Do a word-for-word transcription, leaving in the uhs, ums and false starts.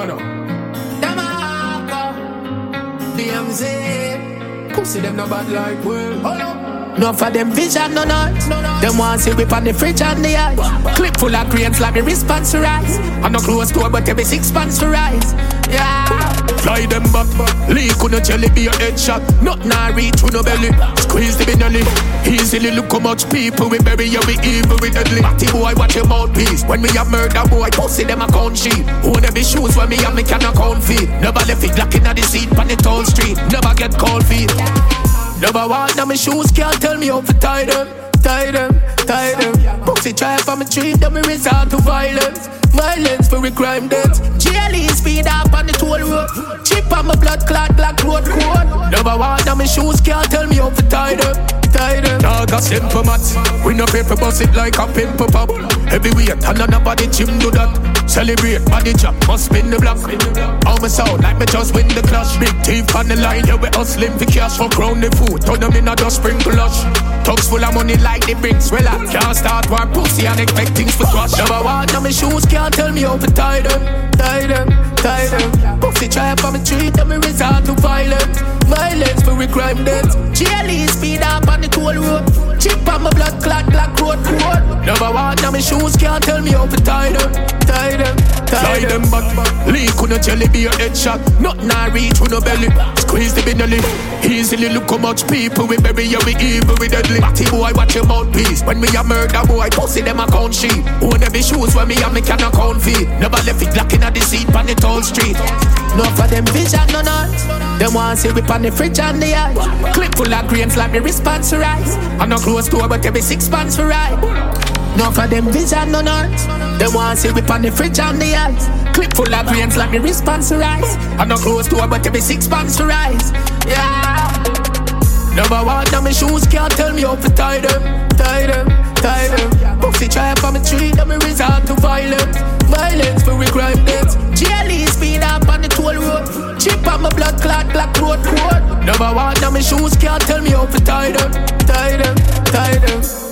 no. D M Z. Pussy them no bad like well. Hold up. No for them vision, no noise. No, no. Them want see whip on the fridge and the ice. Clip full of grains like me response to rise. I'm no close door but every six pants to rise. Yeah. Fly them back. Lee couldn't jelly be a headshot. Not nah reach with no belly. Squeeze the binelli. Easily look how much people we bury you. We evil with deadly. Batty boy watch your mouthpiece. When we have murder boy pussy them account sheet. Own every shoes when me have me can account feet. Never left it locked in the seat on the tall street. Never get cold feet. Never want now my shoes can't tell me how to tie them. Tie them, tie them. Pussy try for me treat them, me resort to violence. Violence for we crime debts. G L E speed up on the toll road. Chip on my blood clot black road code. Never want now my shoes can't tell me how to tie them. Tie them. Dog a simple mats. We no paper bust it like a pimple pop. Heavyweight and nobody gym do that. Celebrate body chop, must spin the block. All my sound like me just win the clash. Big teeth on the line, yeah we hustling for cash. Fuck round the food, turn them in a dust sprinkle lush. Tugs full of money like the bricks. Well I can't start war pussy and expect things to crush. Never want now my shoes can't tell me how to tie them. Tie them, tie them. Pussy try for me treat them, me resort to violence. Violence for we crime debts. G L E speed up on the toll road. Chip on my blood clot black road code. Never want now my shoes can't tell me how to tie them. Tie them, tie them. them back. Lee couldn't jelly be a headshot. Not nah reach with no belly. Squeeze the binelli. Easily look how much people we bury you. We evil with deadly. Batty boy watch your mouthpiece. When we a murder boy pussy them account sheet. Own every shoes when me have me can account feet. Never left it locked in the seat on the tall street. No for them vision, no noise. Them want see whip on the fridge and the ice. Clip full of grains like me response to rise. I'm not close door but every six pants for ride. No for them vision, no noise. Them want see whip on the fridge and the ice. Clip full of grains like me response to rise. I'm not close door but every six pants for rise. Yeah. Never want now my shoes can't tell me how to tie them. Tie them, tie them. Pussy try for me treat them, me resort to violence. Violence for we crime debts. G L E speed up on the toll road. Chip on my blood clot black road code. Never want now my shoes can't tell me how to tie them. Tie them, tie them.